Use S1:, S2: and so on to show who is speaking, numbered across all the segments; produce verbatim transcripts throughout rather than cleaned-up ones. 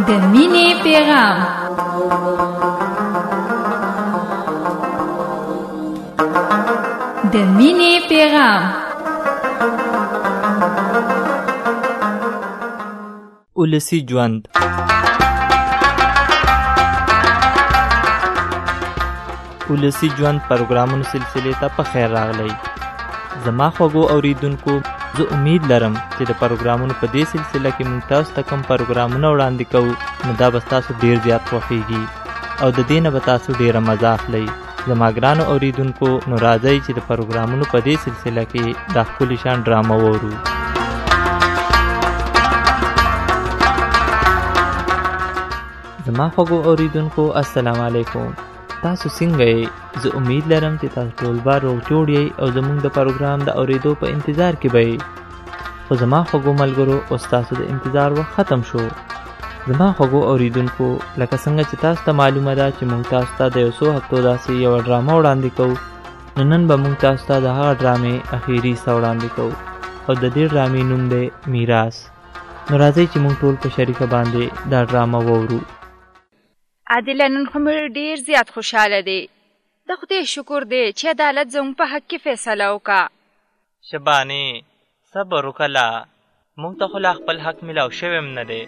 S1: د مینې پیغام. د مینې پیغام.
S2: ولسی ژوند. ولسی ژوند پروګرامونو سلسله ته په خیر راغلی. زما خوږو اوریدونکو، زه امید لرم چې د پروګرامونو په دې سلسله کې موږ تاسو ته کوم پروګرامونه وړاندې کوو نو دا به تاسو ډیر زیات خوښیږي او د دې نه به تاسو ډیره مزه اخلئ. زما ګرانو اوریدونکو، نو راځئ چې د پروګرامونو په دې سلسله کې دا ښکلي شان ډرامه وورو. زما خوږو اوریدونکو، السلام علیکم. تاسو څنګه یې؟ زه امید لرم چې تاسو ټول به روغ جوړ یئ او زموږ د پروګرام د اورېدو په انتظار کې به یئ. خو زما خوږو ملګرو، اوس تاسو د انتظار وخت ختم شو. زما خوږو اوریدونکو، لکه څنګه چې تاسو ته معلومه ده چې موږ تاسو ته د یو څو هفتو داسې یوه ډرامه وړاندې کوو، نو نن به موږ تاسو ته د هغه ډرامې اخري حصه وړاندې کوو او د دې ډرامې نوم دی میراث. نو راځئ چې موږ ټول په شریکه باندې دا ډرامه وورو.
S3: عادله، نن خو مې ډېر زیات خوشحاله دی. د خدای شکر دی چې عدالت زموږ په حق کې فیصله وکړه.
S2: شبانې، صبر وکړه، موږ ته خو لا خپل حق میلاو شوی هم نه دی.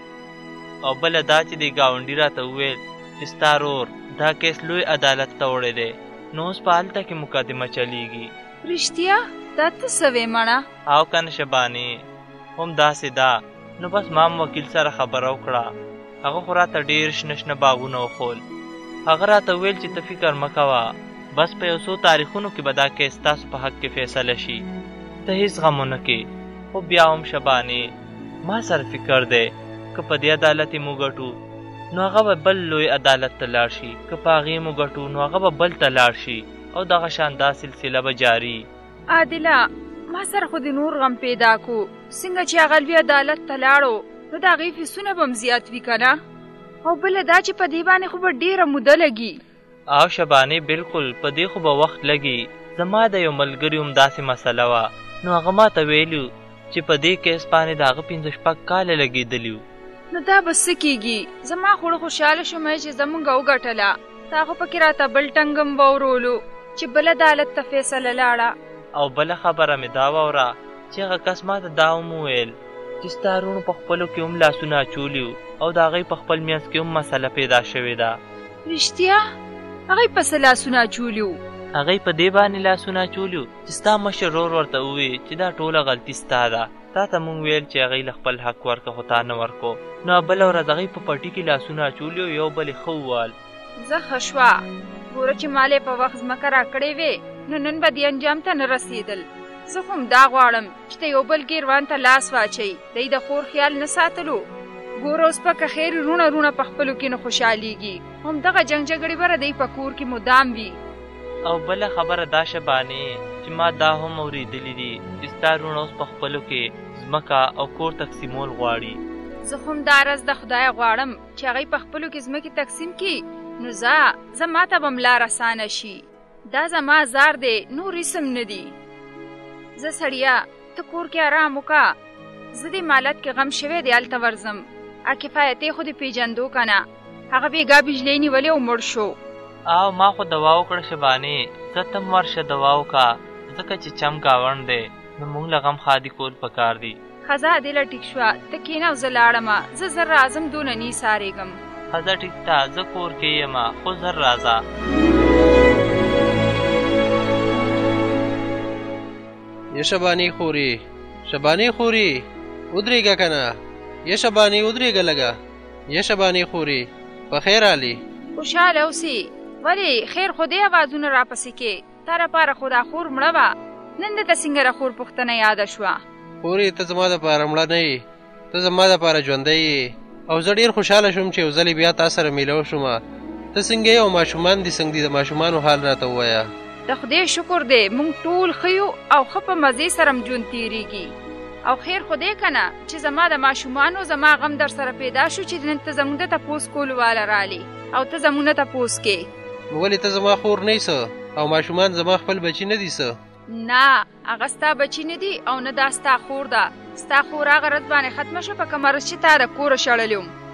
S2: او بله دا چې دې ګاونډي راته وویل چې ستا رور دا کیس لوی عدالت ته وړی دی، نو اوس په هلته کې مقدمه چلیږي.
S3: رښتیا؟ دا ته څه وې مړه؟
S2: او که نه شبانې، هم داسې ده. نو بس ما هم وکیل سره خبره وکړه. هغه خو راته ډېر شنه شنه باغونه وښول. هغه راته ویل چې ته فکر مه کوه، بس په یو څو تاریخونو کې به دا کیس تاسو په حق کې فیصله شي. ته هېڅ غم ونه کې. خو بیا هم شبانې، ما سره فکر دی که په دې عدالت یې موږ ګټو نو هغه به بل لوی عدالت ته لاړ شي، که په هغې موږ ګټو نو هغه به بل ته لاړ شي او دغه شان دا سلسله به جاري.
S3: عادله، ما سره خو د نور غم پیدا کو. څنګه چې هغه لوی عدالت ته لاړو نو د هغې فیسونه به هم زیات وي که نه؟ او بله دا چې په دې باندې خو به ډېره موده لګي.
S2: او شبانې، بلکل په دې خو به وخت لګي. زما د یو ملګري هم داسې مسله وه، نو هغه ما ته ویلي چې په دې کیس باندې د هغه پنځه شپږ کاله لګېدلي وو.
S3: نو دا به څه کېږي؟ زما خو خوشحاله شوم چې زمونږ وګټله. تا خو پکې راته بل ټنګم واورولو چې بل عدالت ته فیصله لاړه.
S2: او بله خبره مې دا واوره چې هغه کس ما ته دا هم وویل چې ستا وروڼو په خپلو کې هم لاسونه اچولي وو او د هغوی په خپل منځ کې هم مسله پیدا شوې ده.
S3: رښتیا؟ هغوی په څه لاسونه اچولي وو؟
S2: هغوی په دې باندې لاسونه اچولي وو چې ستا مشر ورور ورته ووایي چې دا ټوله غلطي ستا ده. تا ته مونږ ویل چې هغوی له خپل حق ورکه، خو تا نه ورکو. نو بله ورځ هغوی په پټي کې لاسونه اچولي وو، یو بل یې ښه ووال.
S3: زه ښه شوه. ګوره چې مالې په وخت ځمکه راکړې وې نو نن به دې انجام ته نه رسېدل. زه خو هم دا غواړم چې د یو بل ګیروان ته لاس واچوي، دی د خور خیال نه ساتلو. ګوره اوس په که خیر رونه رونه په خپلو کې نه خوشحالېږي، همدغه جنګ جګړې به دی په کور کې مدام وي.
S2: او بله خبره دا شبانې چې ما دا هم اورېدلي دي چې ستا رونه اوس په خپلو کې ځمکه او کور تقسیمول غواړي.
S3: زه خو هم دا رز د خدایه غواړم چې هغوی په خپلو کې ځمکې تقسیم کړي، نو زه زه ما ته به ملا اسانه شي. دا زما زار دی، نور اسم نه دی. زه سړیا، ته کور کې آرام وکړه. زه دې مالت کې غم شوی دی، هلته ورځم. ا کفایتې خو دې پېژندو که نه؟ هغه بېګا بجلۍ نیولې او مړ شو.
S2: او ما خو دوا وکړه شبانې، ته تم ورشه دوا وکړه، ځکه چې چم ګاونډ دی نو موږ له غم خادي کول پکار دي.
S3: ښځه عادله ټیک شوه، ته کښېنه او زه لاړمه. زه زر راځم، دونه نی سارېږم.
S2: ښځه ټیک ته، زه کور کې یمه، خو زر راځه.
S4: یا شبانې خورې، شبانې خورې، ودرېږه که نه؟ یا شبانې ودرېږه لږه. یا شبانې خورې، په خیر حالې؟
S3: خوشحاله اوسې. ولې خیر خو دې اوازونه راپسې کې؟ تا لپاره خو دا خور مړه وه، نن دته څنګه د خور پوښتنه یاده شوه؟
S4: خورې، ته زما دپاره مړه نه یې، ته زما دپاره ژوندی یې. او زه ډېر خوشحاله شوم چې یو ځلې بیا تا سره میلاو شومه. ته څنګه یې او ماشومان دې څنګه دي؟ د ماشومانو حال راته ووایه.
S3: د خدای شکر دی، موږ ټول ښه یو او ښه په مزې سره م ژوند تېرېږي. او خیر خو دی که نه چې زما د ماشومانو زما غم در سره پیدا شو چې نن ته زموږ د تپوس کولو واله رالې او ته زموږ نه تپوس کې.
S4: ولې ته زما خور نه یې او ماشومان زما خپل بچي نه دي څه؟
S3: نه، هغه ستا بچي نه دي او نه دا ستا خور ده. ستا خور هغه ورځ باندې ختمه شوه په کومه ورځ چې تا د کوره شړلې وم.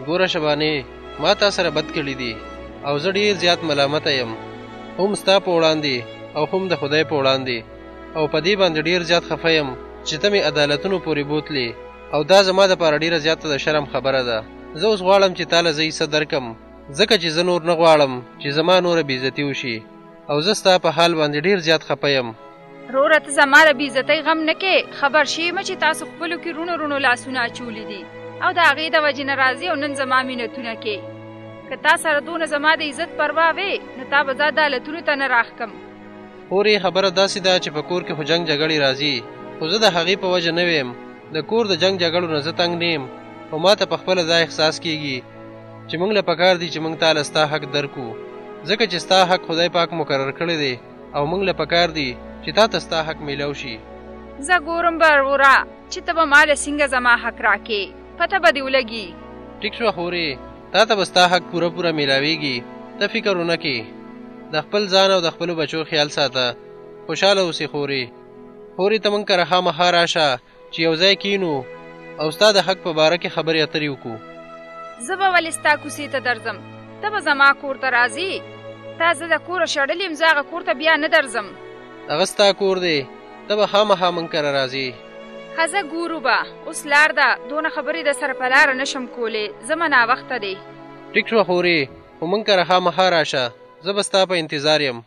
S4: ګوره شبانې ما تا سره بد کړي دي او زه ډېر زیات ملامته یم، هم ستا په وړاندې او هم د خدای په وړاندې، او په دې باندې ډېر زیات خفه یم چې ته مې عدالتونو پورې بوتلې، او دا زما دپاره ډېره زیاته د شرم خبره ده. زه اوس غواړم چې تا له زه حصه درکم، ځکه چې زه نور نه غواړم چې زما نوره بېعزتي وشي، او زه ستا په حال باندې ډېر زیات خفه یم.
S3: وروره ته زما د بېعزتۍ غم نه کې، خبر شې یم چې تاسو خپلو کې رونو رونو لاسونه اچولي دي او د هغې د وجې نه راځي او نن زما مینتونه کې. که تا سره دونه زما د عزت پروا وې نو تا به زه عدالتونو ته نه راښکم.
S4: خورې خبره داسې ده چې په کور کې خو جنګ جګړې راځي، خو زه د هغې په وجه نه ویم. د کور د جنګ جګړو نه زه تنګ نه یم، خو ما ته په خپله دا احساس کېږي چې موږ له پکار دي چې موږ تا له ستا حق درکو، ځکه چې ستا حق خدای پاک مقرر کړی دی او موږ له پکار دي چې تا ته ستا حق میلاو شي.
S3: زه ګورم به وروره چې ته به ما له څنګه زما حق راکې، پته به دې ولګي.
S4: ټیک شوه خورې، تا ته به ستا حق پوره پوره میلاویږي، ته فکر ونه کې. د خپل ځان او د خپلو بچو خیال ساته، خوشحاله اوسې خورې. خورې ته موږ کره خامخا راشه چې یو ځای کینو او ستا د حق په باره کې خبرې اترې وکړو.
S3: زه به ولې ستا کوڅې ته درځم، ته به زما کور ته راځې. تا زه د کوره شړلې یم، زه هغه کور ته بیا نه درځم.
S4: هغه ستا کور دی، ته به خامخا موږ کره راځې.
S3: ښه زه ګورو به، اوس لار ده، دونه خبرې د سره په لاره نه شم کولی، زه به ناوخته دی.
S4: ټیک شوه خورې، خو موږ کره خامخا راشه، زه به ستا په انتظار یم.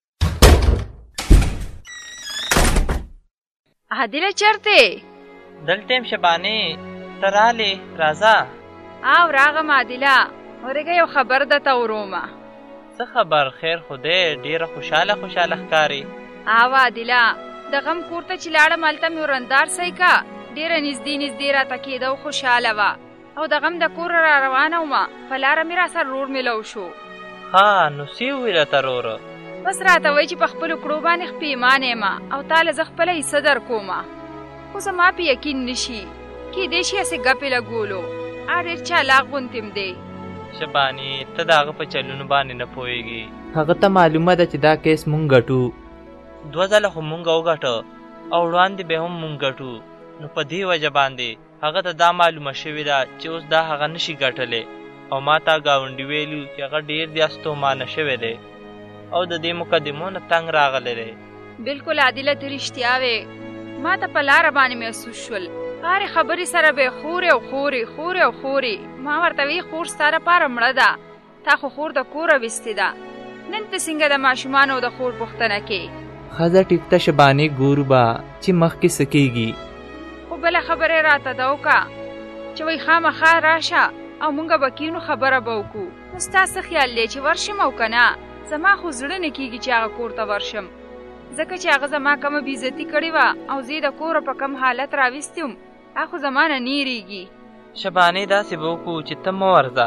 S3: عادله چېرته؟
S2: دلته یم شبانې، ته رالې راځه.
S3: او راغم عادله، ورېږه یو خبر درته ورومه.
S2: څه خبر؟ خیر خو دی، ډېره خوشحاله خوشحاله ښکارې.
S3: او عادله د غم کور ته چې لاړم هلته مې ورندار صی که ډېره نږدې نږدې راته کېده او خوشحاله وه، او د غم د کوره را روانه ومه، په لاره مې را سره رور میلو شو.
S2: ها نو څه وویل راته وروره؟
S3: بس راته وایي چې په خپلو کړو باندې پښېمانه یمه او تا له زه خپله حصه در کومه، خو زما په یقین نه شي، کیدای شي هسې ګپې لګولو، هغه ډېر چالاک غوندې م دی.
S2: شبانې ته د هغه په چلونو باندې نه پوهېږي.
S5: هغه ته معلومه ده چې دا کیس مونږ ګټو.
S2: دوه ځله خو مونږ وګټه او وړاندې به هم مونږ ګټو، نو په دې وجه باندې هغه ته دا معلومه شوې ده چې اوس دا هغه نشي ګټلی، او ما تا ګاونډي ویلي چې هغه ډېر زیات ستومانه شوی دی او د دې مقدمو نه تنګ راغلی دی.
S3: بلکل عادله ته رښتیا وې، ما ته په لاره باندې محسوس شول، هرې خبرې سره به یې خورې او خورې خورې او خورې. ما ورته وی خور ستا دپاره مړه ده، تا خو خور د کوره ویستې ده، نن ته څنګه د ماشومانو د خور پوښتنه کې.
S5: ښځه ټیک ته شبانې ګورو به چې مخکې څه کېږي.
S3: خو بله خبره یې راته ده وکړه چې وایي خامخا راشه او مونږ به کینو خبره به وکړو. نو ستا څه خیال دی چې ورشم او که نه؟ زما خو زړه نه کېږي چې هغه کور ته ورشم، ځکه چې هغه زما کمه بېعزتي کړې وه او زه یې د کوره په کم حالت راویستې وم، هغه خو زما نه نه هېرېږي.
S2: شبانې داسې به وکړو چې ته مه ورځه،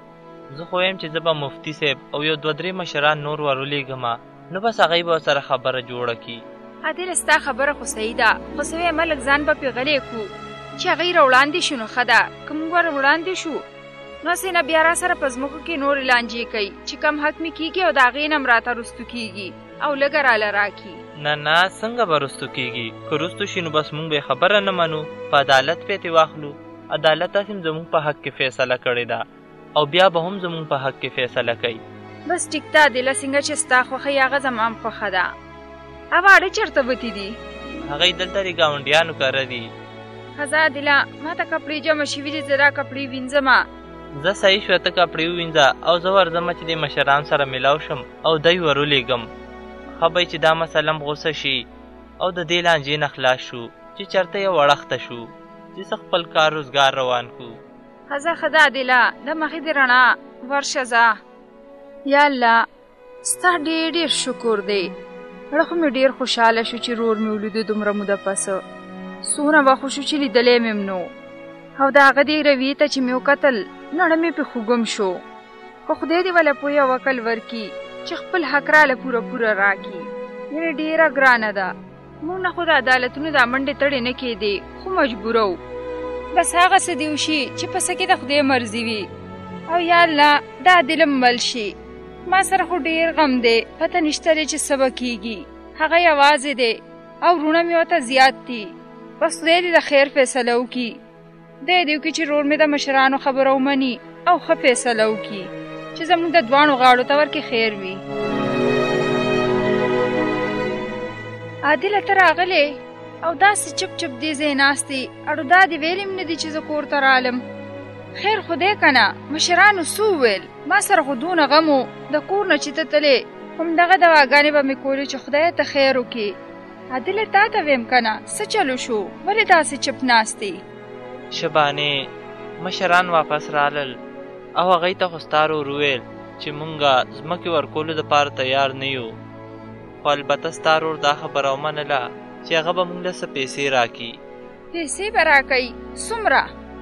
S2: زه خو یم چې زه به مفتي صاحب او یو دوه درې مشران نور ورولېږمه، نو بس هغوی به ورسره خبره جوړه کړي.
S3: عادله ستا خبره خو صحیح ده، خو څه ویمه لږ ځان به پرې غلی کړو چې هغوی را وړاندې شو نو ښه ده، که موږ ور وړاندې شو نو هسې نه بیا را سره په ځمکو کې نورې لانجې کوي چې کم حق مې کېږي او د هغې نه م راته رستو کېږي او لږه راله راکړي.
S2: نه نه څنګه به رستو کېږي؟ که رستو شي نو بس موږ به خبره نه منو، په عدالت به یې واخلو. عدالت هسې هم زموږ په حق کې فیصله کړې ده او بیا به هم زموږ په حق کې فیصله کوي.
S3: بس ټیک ده عادله، څنګه چې ستا خوښه یې هغه زما هم خوښه ده. او واړه چېرته وتي دي؟
S2: هغوی دلته د ګاونډیانو کره دي.
S3: ښه ځه عادله، ما ته کپړې جمع شوي دي، زه دا کپړې وینځمه.
S2: زه صحیح شوه، ته کپړې ووینځه او زه ورځمه چې د مشران سره میلاو شم او دی ورولېږم. ښه به چې دا مسله م غوسه شي او د دې لانجې نه خلاص شو چې چېرته یې وړښته شو چې څه خپل کار روزګار روان کړو.
S3: ښه ځه ښه ده عادله، د مخې د رڼا ورشه ځه. یا الله ستا ډېر ډېر شکر دی، زړه خو مې ډېر خوشحاله شو چې رور مې ولیدو دومره موده پسه، څومره وخت شو چې لیدلی مې م نو، او د هغه دې رویې ته چې مې وکتل نړه مې پې خوږم شو. خو خدای دې وله پوهې او عقل ورکړي چې خپل حق راله پوره پوره راکړي. یعنې ډېره ګرانه ده، موږ نه خو د عدالتونو دا منډې تړې نه کېدې، خو مجبوره وو. بس هغه څه دې وشي چې په څه کې د خدای مرضي وي. او یا الله دا عادله م مل شي، ما سره خو ډېر غم دی، پته نشته دی چې څه به کېږي. هغه یوازې دی او وروڼه مې ورته زیات دي، بس خدای دې د خیر فیصله وکړي دی دیو کې چې رور مې د مشرانو خبره ومني او ښه فیصله وکړي چې زموږ د دواړو غاړو ته ورکې خیر وي. عادله ته راغلې او داسې چپ چپ دې ځای ناستې، اړو دا دې ویلې م نه دي چې زه کور ته رالم. خیر خدای که نه، مشرانو څه وویل؟ ما سره خو دونه غم و د کور نه چې ته تلې، همدغه دواګانې به مې کولې چې خدای ته خیر وکړي. عادله تا ته ویم که نه، څه چلو شو؟ ولې داسې چپ ناستې؟
S2: شبانې مشران واپس رالل او هغوی ته خو ستا ورور وویل چې مونږه ځمکې ورکولو دپاره تیار نه یو، خو البته ستا ورور دا خبره ومنله چې هغه به مونږ له څه پیسې راکړي.
S3: پیسې به راکوي؟ څومره؟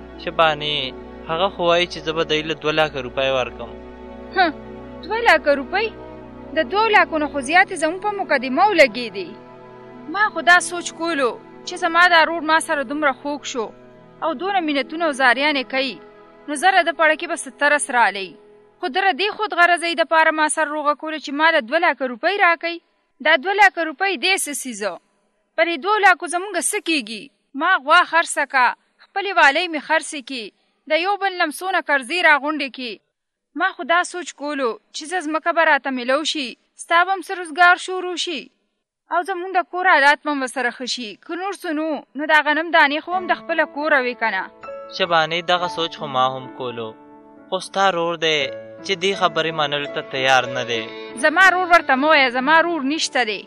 S2: شبانې هغه خو وایي چې زه به دی له دوه لاکه روپۍ ورکړم.
S3: ها، دوه لاکه روپۍ؟ د دوو لاکو نه خو زیاتې زموږ په مقدمه ولګېدې. ما خو دا سوچ کولو چې زما دا ورور ما سره دومره خوږ شو او دونه مینتونه او زاریانې کوي، نو زره د پړه کې به سترس رالی، خو دره دې خود غرضۍ دپاره ما سره روغه کوله چې ما له دوه لاکه روپۍ راکوي. دا دوه لاکه روپۍ دې څه څیزه؟ په دې دوو لاکو زمونږ څه کېږي؟ ما غوا خرڅه که، خپلې والۍ مې خرڅې کړي، د یو بل لمسونه قرضې راغونډې کړي. ما خو دا سوچ کولو چې زه ځمکه به راته میلو شي، ستا به هم څه روزګار شروع شي او زمونږ د کور حالات به هم ورسره ښه شي، که نور څه نو نو دا غنم دانې خو هم د خپله کوره وې که نه.
S2: شبانې دغه سوچ خو ما هم کولو، خو ستا ورور دی چې دې خبرې منلو ته تیار نه دی.
S3: زما رور ورته مه وایه، زما رور نشته دی.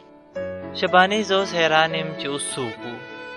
S2: شبانې زه اوس حیران یم چې اوس څه وکړو.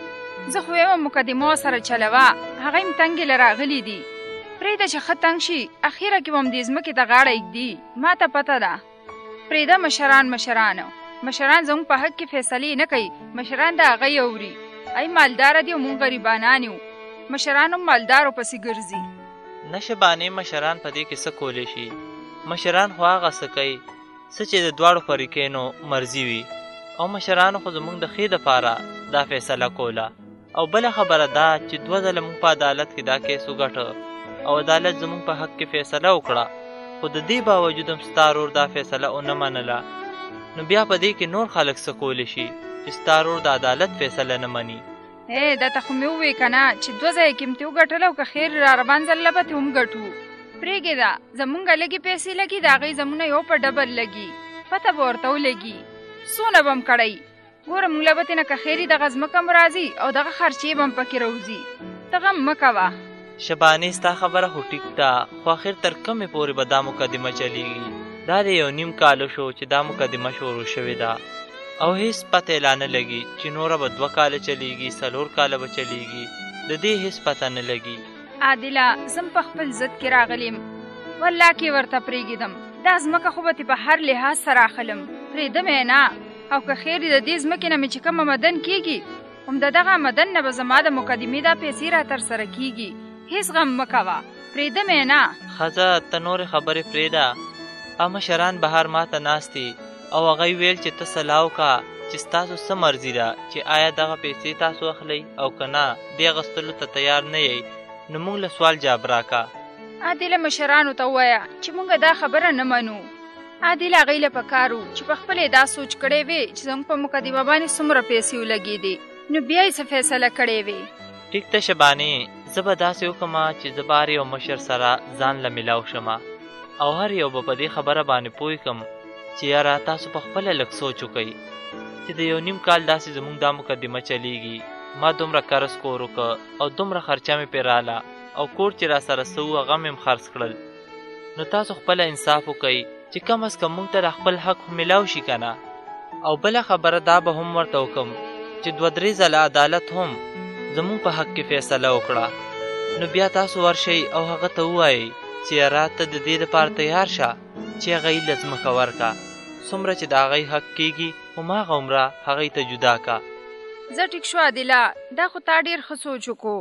S3: زه خو یوه مقدمه ورسره چلوه، هغه م تنګې له راغلي دي، پرېږده چې ښه تنګ شي، اخیره کې به هم دې ځمکې ته غاړه ایږدي. ما ته پته ده، پرېږده مشران مشرانو مشران زموږ په حق کې فیصلې نه کوي، مشران د هغه اوري. ای مالداره دي او مونږ غریبانان یو، مشران هم مالدارو پسې ګرځي.
S2: نه شبانې مشران په دې کې څه کولی شي؟ مشران خو هغه څه کوي څه چې د دواړو فریقینو مرضي وي، او مشرانو خو زموږ د ښې دپاره دا فیصله کوله. او بله خبره دا چې دوه ځله مونږ په عدالت کې دا کیس وګټه او عدالت زموږ په حق کې فیصله وکړه، خو د دې باوجود هم ستا ورور دا فیصله ونه منله، نو بیا په دې کې نور خلک څه کولی شي چې ستا ورور د عدالت فیصله نه مني؟
S3: ای دا ته خو مې ووایې که نه چې دوه ځایه کې م ترې وګټله او که خیر را روان ځله به ترې هم ګټو. پرېږدې زمونږ لږې پیسې لګي، د هغې زمونه یو په ډبل لګي، پته به ورته ولګي څونه به م کړی. ګوره مونږ له به ترې نه که خیر دغه ځمکه م راځي او دغه خرچې به م پکې راوځي، ته غم مه کوه.
S2: شبانې ستا خبره خو ټیک ده، خو آخر تر کومې پورې به دا مقدمه چلیږي؟ دا د یو نیم کالو شو چې دا مقدمه شروع شوې ده او هیڅ پته یې لا نه لګي چې نوره به دوه کاله چلیږي، څلور کاله به چلیږي، د دې هیڅ پته نه لګي.
S3: عادله زم په خپل ضد کې راغلیم، والله کې ورته پرېږدم، دا ځمکه خو به تې په هر لحاظ سره اخلم، پرېږدم یې نه. او که خیر د دې ځمکې نه مې چې کومه مدن کېږي، هم د دغه مدن نه به زما د مقدمې دا پیسې را ترسره کېږي، هیڅ غم مه کوه، پرېږدم یې نه.
S2: ښځه ته نورې خبرې پرېږده، او مشران بهر ما ته ناستې او هغوی ویل چې ته صلاح وکړه چې ستاسو څه مرضي ده چې آیا دغه پیسې تاسو اخلئ او که نه دې اخیستلو ته تیار نه یئ، نو موږ له سوال جواب راکړه.
S3: عادله مشرانو ته ووایه چې موږ دا خبره نه منو. عادله هغوی له پکار و چې پخپله یې دا سوچ کړی وې چې زموږ په مقدمه باندې څومره پیسې ولګېدې، نو بیا یې څه فیصله کړې وې.
S2: ټیک ته شبانې، زه به داسې وکړم چې زه به هر یو مشر سره ځان له میلاو شم او هر یو به په دې خبره باندې پوه کړم چې یاره تاسو په خپله لږ سوچ وکئ چې د یو نیم کال داسې زموږ دا مقدمه چلیږي، ما دومره قرض کور وکړه او دومره خرچه مې پرې راله او کور چې را سره څه وو هغه مې هم خرڅ کړل، نو تاسو خپله انصاف وکئ چې کم از کم موږ ته د خپل حق میلاو شي که نه. او بله خبره دا به هم ورته وکړم چې دوه درې ځله عدالت هم زموږ په حق کې فیصله وکړه، نو بیا تاسو ورشئ او هغه ته ووایئ چې یاره ته د دې دپاره تیار شه چې هغه یې له ځمکه ورکړه، څومره چې د هغې حق کېږي هماغه عمره هغې ته جدا که.
S3: زه ټیک شو عادله، دا خو تا ډېر ښه سوچ وکړو.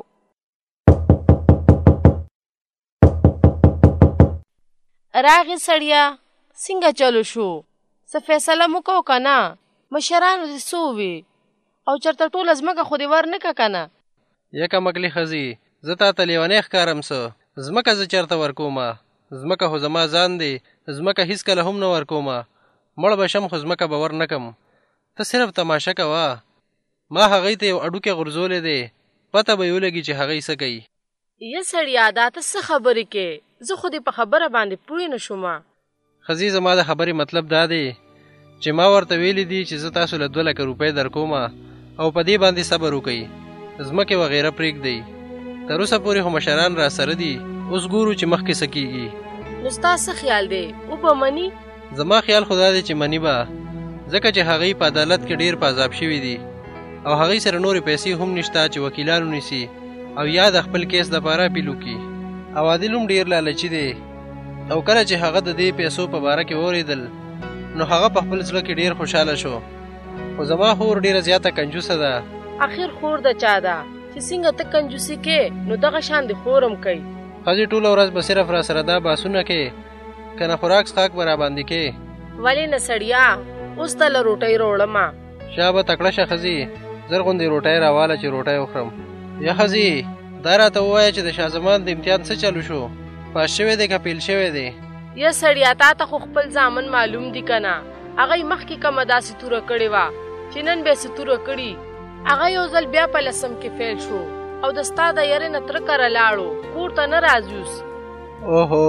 S6: راغې سړیه، څنګه چلو شو؟ څه فیصله مو کو که نه؟ مشرانو دې څه ووې او چېرته ټوله ځمکه خو دې ور نه که که نه؟
S4: یکه مکلې ښځې، زه تا ته لیونی ښکارم څه؟ ځمکه زه چېرته ورکومه؟ ځمکه خو زما ځان دی، ځمکه هېڅکله هم نه ورکومه، مړ به شم خو ځمکه به ور نه کم. ته صرف تماشه کوه، ما هغې ته یو اډوکی غورځولی دی، پته به یې ولګي چې هغې څه کوي.
S6: یا سړیا دا ته څه خبرې کې؟ زه خو دې په خبره باندې پوه نه شوم.
S4: خزي زما د خبرې مطلب دا دی چې ما ورته ویلي دي چې زه تاسو له دوه لکه روپۍ درکوم او په دې باندې صبر وکئ، ځمکې وغیره پرېږدئ. تر اوسه پورې خو مشران را سره دي، اوس ګورو چې مخکې څه کېږي.
S6: نو ستا څه خیال دی؟ وبه مني؟
S4: زما خیال خو دا دی چې مني به، ځکه چې هغوی په عدالت کې ډېر په عذاب شوي دي او هغوی سره نورې پیسې هم نشته چې وکیلان ونیسي او یا د خپل کیس دپاره اپیل وکړي. او عادل هم ډېر لالچي دی او کله چې هغه د دې پیسو په باره کې واورېدل نو هغه په خپل زړه کې ډېر خوشحاله شو. خو زما خور ډېره زیاته کنجوسه ده.
S6: اخر خور د چا ده چې څنګه ته کنجوسي کې نو دغه شان د خور هم کوي.
S4: ښځې ټوله ورځ به صرف را سره دا باسونه کې که نه خوراک څښاک به راباندې کې.
S6: ولې نه سړیا، اوس ته له روټۍ راوړمه.
S4: شا به تکړه شه ښځې، زر غوندې روټۍ راواله چې روټۍ وخورم. یا ښځې دا راته ووایه چې د شاه زمان د امتحان څه چلو شو؟ پاس شوی دی که فیل شوی دی؟
S6: یا سړیا تا ته خو خپل زامن معلوم دي که نه؟ هغه یې مخکې کومه داسې توره کړې وه چې نن به یې څه توره کړي. هغه یو ځل بیا په لسم کې فیل شو او د ستا د یارې نه تره کره لاړو، کور ته نه راځي اوس.
S4: اوهو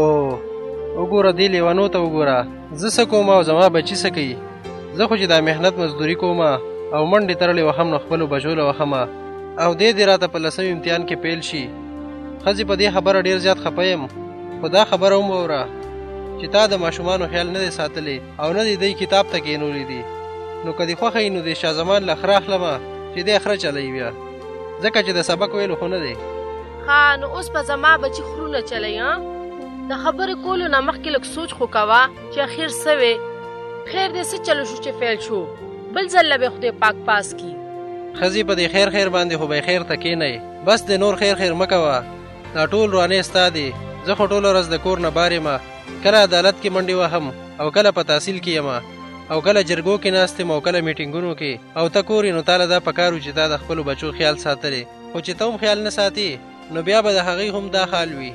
S4: وګوره دې لیونو ته وګوره، زه څه کوم او زما بچي څه کوي؟ زه خو چې دا محنت مزدوري کوم او منډې تړلې وهم نو خپلو بچو له وهمه او دې دې راته په لسم امتحان کې پیل شي. ښځې په دې خبره ډېر زیات خفه یم، خو دا خبره هم واوره چې تا د ماشومانو خیال نه دی ساتلی او نه دی دی کتاب ته کښېنولی دي. نو که دې خوښه وي نو د شاه زمان له خره اخلمه چې دی خره چلوي بیا، ځکه چې د سبق ویلو خو نه دی.
S6: ښه نو اوس به زما بچي خرونه چلی؟ ها د خبرې کولو نه مخکې لږ سوچ خو کوه چې اخر څه وې. خیر دې څه چلو شو چې فیل شو، بل ځل به خدای پاک پاس کړي.
S4: ښځې په دې خیر خیر باندې خو به خیر ته کښېنئ، بس د نور خیر خیر مه کوه. دا ټول روانې ستا دي، زه خو ټوله ورځ د کور نه بار یم، کله عدالت کې منډې وهم او کله په تحصیل کې یم او کله جرګو کې ناست یم او کله میټینګونو کې. او ته کور یې نو تاله دا پکار و چې تا د خپلو بچو خیال ساتلی، خو چې ته هم خیال نه ساتي نو بیا به د هغوی هم دا حال وي.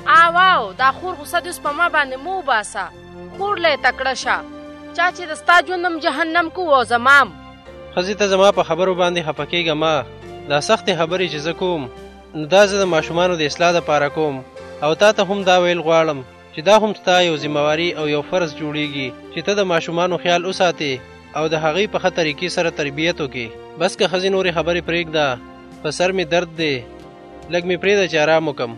S6: آواو دا خور غصه دې اوس په ما باندې مه وباسه، خور له یې تکړه شه، چا چې د ستا ژوندم جهنم کو او زمام.
S4: ښځې ته زما په خبرو باندې خفه کېږه مه، دا سختې خبرې چې زه کوم نو دا زه د ماشومانو د اصلاح دپاره کوم او تا ته هم دا ویل غواړم چې دا هم ستا یو ذمواري او یو فرض جوړیږي چې ته د ماشومانو خیال وساتې او د هغوی په ښه طریقې سره تربیت وکړې. بس که ښځې نورې خبرې پرېږده، په سر مې درد دی، لږ مې پرېږده چې ارام وکړم.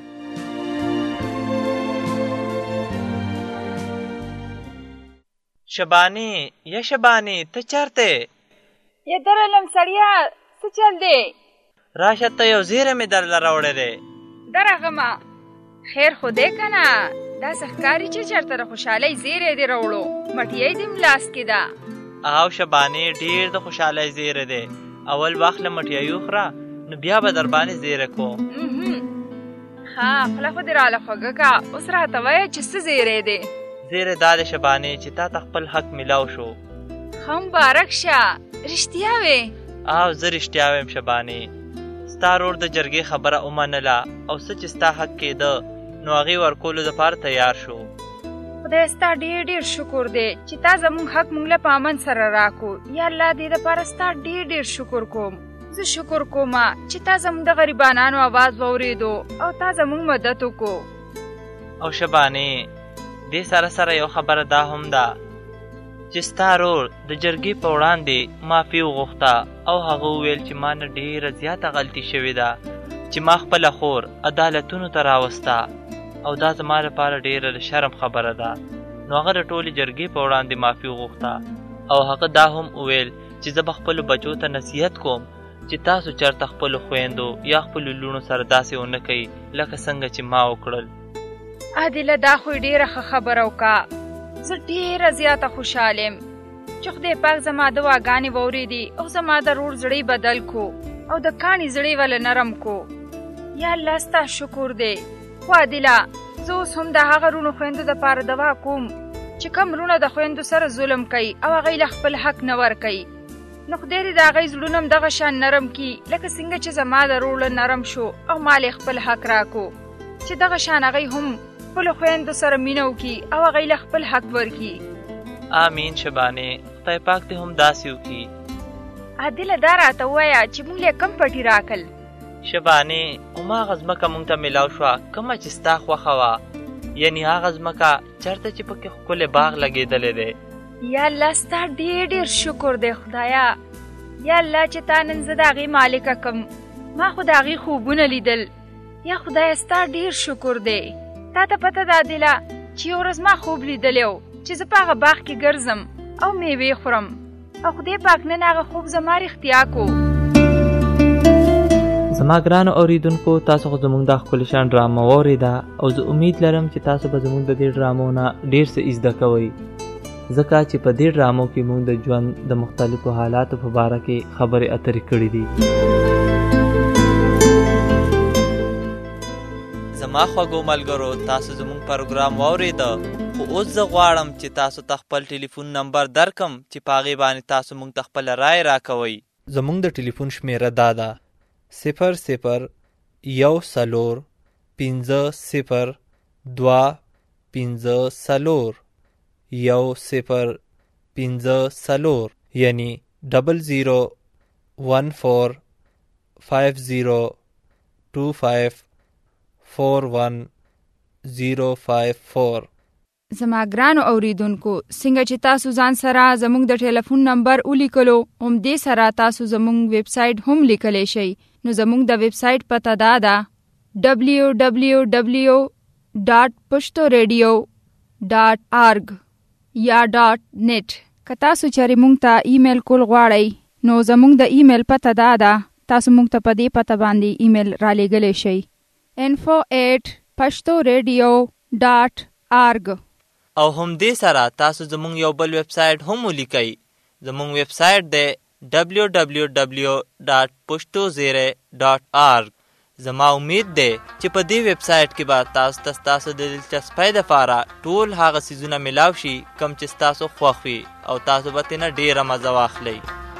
S5: شبانې یا شبانې ته چېرته؟
S3: یا درالم سړیا څه چل دی؟
S5: راشه ته یو زیری مې درله راوړی دی.
S3: درغمه خیر خو دی که نه؟ داسې ښکاري چې چېرته د خوشحالۍ زیری دې راوړو، مټیی دې ملاس کې ده.
S5: او شبانې ډېر د خوشحالۍ زیری دی، اول واخله مټیی وخوره نو بیا به در باندې زیری کوم.
S3: ښه خوله خو دې راله خوږه که، اوس راته وایه چې څه زیری دی؟
S5: زیری دا دی شبانې چې تا ته خپل حق میلاو شو.
S3: ښه مبارک شه، رښتیا وې؟
S5: او زه رښتیا ویم شبانې، ستا رور د جرګې خبره ومنله او څه چې ستا حق کېده نو هغې ورکولو دپاره تیار شو.
S3: خدای ستا ډېر ډېر شکر دی چې تا زموږ حق موږ له په امن سره راکو. یا الله دې دپاره ستا ډېر ډېر شکر کوم. زه شکر کوم چې تا زموږ د غریبانانو آواز واورېدو او تا زموږ مدد وکړو.
S5: او شبانې دې سره سره یو خبره دا هم ده چې ستا رور د جرګې په وړاندې معافي وغوښته او هغه وویل چې ما نه ډېره زیاته غلطي شوې ده چې ما خپله خور عدالتونو ته راوسته او دا زما لپاره ډېره د شرم خبره ده. نو هغه د ټولې جرګې په وړاندې معافي وغوښته او هغه دا هم وویل چې زه به خپلو بچو ته نصیحت کوم چې تاسو چېرته خپلو خویندو یا خپلو لوڼو سره داسې ونه کوئ لکه څنګه چې ما وکړل.
S3: عادله دا خو ډېره ښه خبره وکړه، زه ډېره زیاته خوشحاله یم چې خدای پاک زما دعاګانې واورېدې او زما د رور زړی بدل کو او د کاڼي زړی وله نرم کو. یا الله ستا شکر دی. خو عادله زه اوس هم د هغه رونو خویندو دپاره دعا کوم چې کوم رونه د خویندو سره ظلم کوي او هغوی له خپل حق نه ورکوي، نو خدای دې د هغوی زړونه هم دغه شان نرم کړي لکه څنګه چې زما د رور نرم شو او ما له خپل حق راکو، چې دغه شان هغوی هم خپلو خویندو سره مینه وکړي او هغوی له خپل حق ورکړي.
S5: آمین شبانې، خدای پاک دې هم داسې وکړي.
S3: عادله دا راته ووایه چې موږ له کوم پټي راکل؟
S5: شبانې هماغه ځمکه مونږ ته میلاو شوه کومه چې ستا خوښه وه، یعنې هغه ځمکه چېرته چې پکې ښکلی باغ لګېدلی دی.
S3: یا الله ستا ډېر ډېر شکر دی خدایا. یا الله چې تا نن زه د هغې مالکه کم، ما خو د هغې خوبونه لیدل. یا خدایه ستا ډېر شکر دی. تا ته پته دا دیله چې یو ورځ ما خوب لیدلی و چې زه په هغه باغ کې ګرځم او میوې خورم، او خدای پاک نن هغه خوب زما رښتیا کو.
S2: زما ګرانو اوریدونکو، تاسو خو زموږ دا ښکلې شان ډرامه واورېده او زه امید لرم چې تاسو به زموږ د دې ډرامو نه ډېر څه زده کوئ، ځکه چې په دې ډرامو کې موږ د ژوند د مختلفو حالاتو په باره کې خبرې اترې کړې دي.
S5: زما خوږو ملګرو، تاسو زموږ پروګرام واورېده، خو اوس زه غواړم چې تاسو ته خپل ټلیفون نمبر درکم چې په هغې باندې تاسو موږ ته خپله رایې راکوئ.
S2: زموږ د ټلیفون شمیره دا ده: صفر صفر یو څلور پنځه صفر دوه پنځه څلور یو صفر پنځه څلور، یعنی ډبل زیرو ون فور فایو زیرو ټو فایو فور ون زیرو فایو فور.
S3: زما ګرانو اوریدونکو، څنګه چې تاسو ځان سره زموږ د ټلیفون نمبر ولیکلو، همدې سره تاسو زموږ ویب سایټ هم لیکلی شئ. نو زموږ د ویب سایټ پته دا ده ډبلیو ډبلیو ډبلیو ډاټ پښتو ریډیو ډاټ آرګ یا ډاټ نیټ. که تاسو چېرې موږ ته ایمیل کول غواړئ، نو زموږ د ایمیل پته دا ده، تاسو موږ ته په دې پته باندې ایمیل را لیږلی شئ: info at پښتو ریډیو ډاټ آرګ.
S5: او همدې سره تاسو زموږ یو بل ویب سایټ هم ولیکئ. زموږ ویب سایټ دی ډبلیو ډبلیو ډبلیو ډاټ پښتو زیری ډاټ آرګ. زما امید دی چې په دې ویب سایټ کې به تاسو ته ستاسو د دلچسپۍ دپاره ټول هغه څیزونه میلاو شي کوم چې ستاسو خوښ وي او تاسو به ترېنه ډېره مزه واخلئ.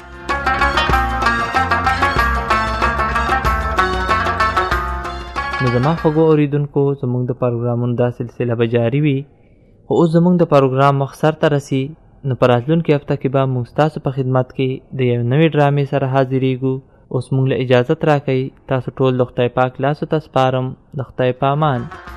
S2: نو زما خوږو اوریدونکو، زموږ د پروګرامونو دا سلسله به جاري وي، خو اوس زموږ د پروګرام وخت سرته رسي. نو په راتلونکي هفته کې به موږ ستاسو په خدمت کې د یو نوې ډرامې سره حاضرېږو. اوس موږ له اجازت راکئ. تاسو ټول د خدای پاک لاسو ته سپارم. د خدای په امان.